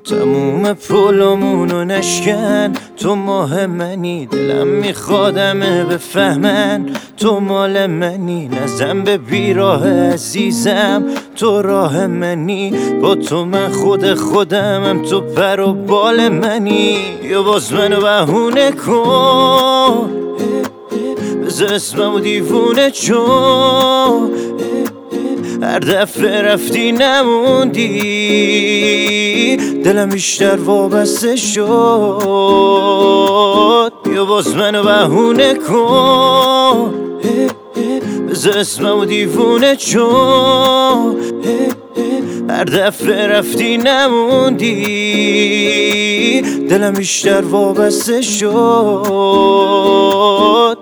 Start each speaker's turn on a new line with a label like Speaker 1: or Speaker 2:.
Speaker 1: تموم پلامونو نشکن، تو ماه منی، دلم میخوادمه بفهمن تو مال منی. نزن به بیراه عزیزم، تو راه منی، با تو من خودمم، تو پر و بال منی. یا باز منو بهونه کن، بذار اسممو دیوونه چون هر دفعه رفتی نموندی، دلم بیشتر وابسته شد. یا باز منو بهونه کن، بذار اسممو دیوونه چون هر دفعه رفتی نموندی، دلم بیشتر وابسته شد.